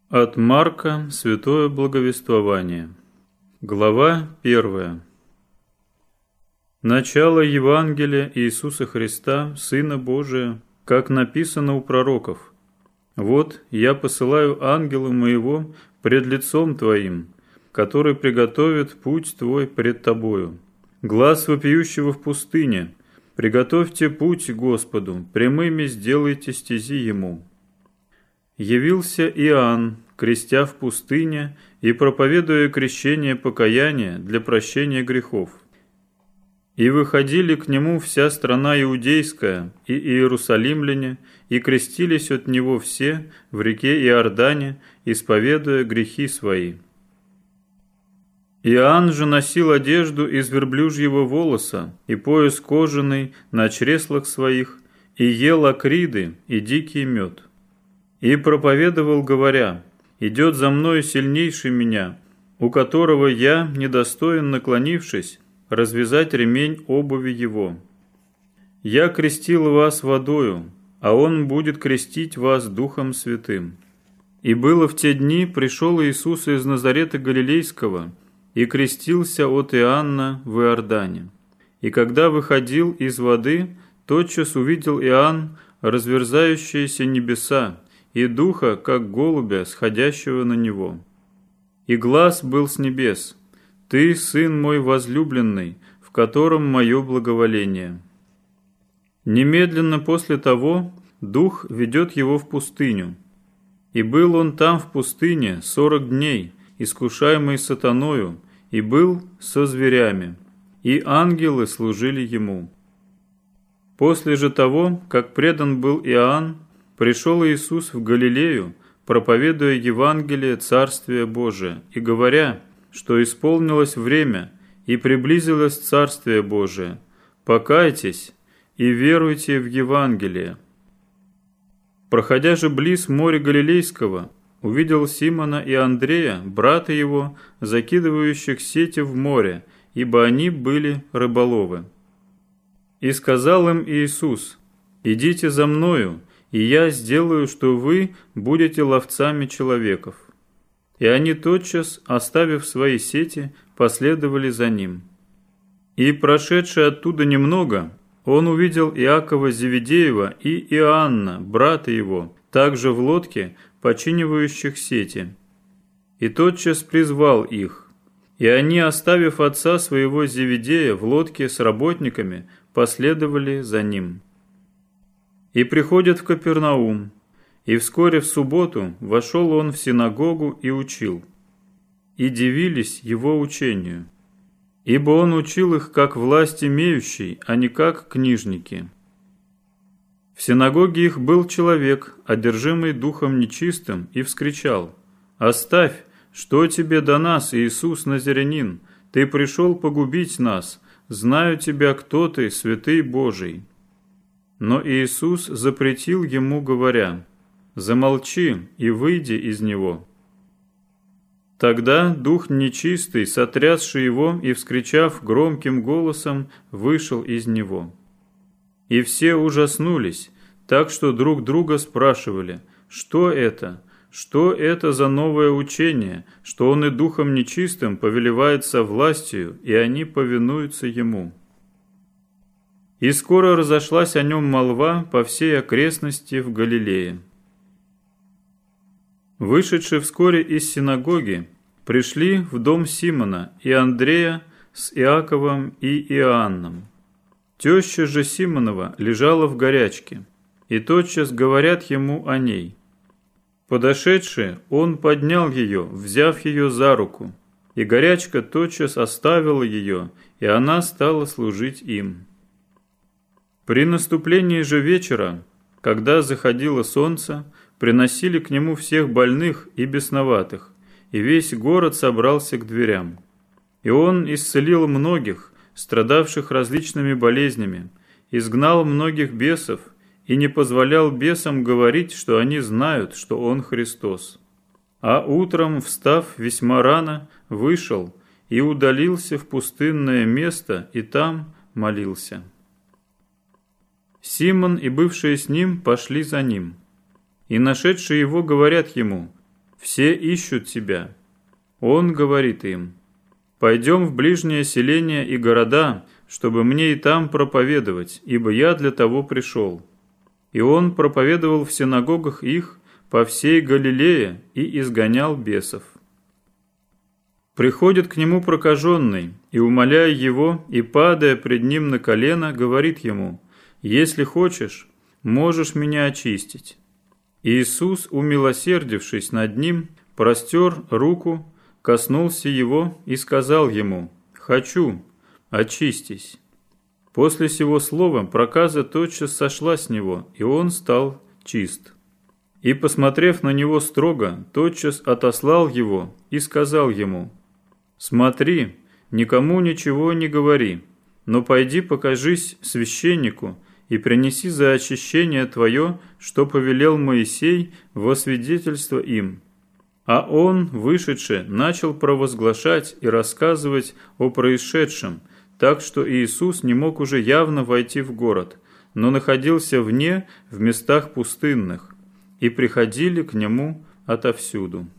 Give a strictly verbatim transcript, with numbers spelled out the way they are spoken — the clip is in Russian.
От Марка святое благовествование. Глава первая. Начало Евангелия Иисуса Христа, Сына Божия, как написано у пророков. «Вот я посылаю ангела моего пред лицом твоим, который приготовит путь твой пред тобою. Глас вопиющего в пустыне: приготовьте путь Господу, прямыми сделайте стези ему». Явился Иоанн, крестя в пустыне и проповедуя крещение покаяния для прощения грехов. И выходили к нему вся страна иудейская и иерусалимляне, и крестились от него все в реке Иордане, исповедуя грехи свои. Иоанн же носил одежду из верблюжьего волоса и пояс кожаный на чреслах своих, и ел акриды и дикий мед. И проповедовал, говоря: «Идет за мною сильнейший меня, у которого я недостоин, наклонившись, развязать ремень обуви его. Я крестил вас водою, а он будет крестить вас Духом Святым». И было в те дни, пришел Иисус из Назарета Галилейского и крестился от Иоанна в Иордане. И когда выходил из воды, тотчас увидел Иоанн разверзающиеся небеса, и духа, как голубя, сходящего на него. И глас был с небес: «Ты, Сын мой возлюбленный, в котором мое благоволение». Немедленно после того дух ведет его в пустыню. И был он там в пустыне сорок дней, искушаемый сатаною, и был со зверями, и ангелы служили ему. После же того, как предан был Иоанн, пришел Иисус в Галилею, проповедуя Евангелие Царствия Божия, и говоря, что исполнилось время, и приблизилось Царствие Божие. Покайтесь и веруйте в Евангелие. Проходя же близ моря Галилейского, увидел Симона и Андрея, брата его, закидывающих сети в море, ибо они были рыболовы. И сказал им Иисус: «Идите за мною, и я сделаю, что вы будете ловцами человеков». И они тотчас, оставив свои сети, последовали за ним. И, прошедший оттуда немного, он увидел Иакова Зеведеева и Иоанна, брата его, также в лодке, починивающих сети. И тотчас призвал их. И они, оставив отца своего Зеведея в лодке с работниками, последовали за ним. И приходят в Капернаум, и вскоре в субботу вошел он в синагогу и учил. И дивились его учению, ибо он учил их как власть имеющий, а не как книжники. В синагоге их был человек, одержимый духом нечистым, и вскричал: «Оставь, что тебе до нас, Иисус Назарянин? Ты пришел погубить нас, знаю тебя, кто ты, святый Божий». Но Иисус запретил ему, говоря: «Замолчи и выйди из него». Тогда дух нечистый, сотрясший его и вскричав громким голосом, вышел из него. И все ужаснулись, так что друг друга спрашивали: «Что это? Что это за новое учение, что он и духом нечистым повелевает со властью, и они повинуются ему?» И скоро разошлась о нем молва по всей окрестности в Галилее. Вышедшие вскоре из синагоги, пришли в дом Симона и Андрея с Иаковом и Иоанном. Теща же Симонова лежала в горячке, и тотчас говорят ему о ней. Подошедший, он поднял ее, взяв ее за руку, и горячка тотчас оставила ее, и она стала служить им. При наступлении же вечера, когда заходило солнце, приносили к нему всех больных и бесноватых, и весь город собрался к дверям. И он исцелил многих, страдавших различными болезнями, изгнал многих бесов и не позволял бесам говорить, что они знают, что он Христос. А утром, встав весьма рано, вышел и удалился в пустынное место, и там молился. Симон и бывшие с ним пошли за ним. И нашедшие его говорят ему: все ищут тебя». Он говорит им: «Пойдем в ближние селения и города, чтобы мне и там проповедовать, ибо я для того пришел». И он проповедовал в синагогах их по всей Галилее и изгонял бесов. Приходит к нему прокаженный, и, умоляя его, и падая пред ним на колено, говорит ему: «Если хочешь, можешь меня очистить». Иисус, умилосердившись над ним, простер руку, коснулся его и сказал ему: «Хочу, очистись». После сего слова проказа тотчас сошла с него, и он стал чист. И, посмотрев на него строго, тотчас отослал его и сказал ему: «Смотри, никому ничего не говори, но пойди покажись священнику и принеси за очищение твое, что повелел Моисей, во свидетельство им». А он, вышедши, начал провозглашать и рассказывать о происшедшем, так что Иисус не мог уже явно войти в город, но находился вне, в местах пустынных, и приходили к нему отовсюду.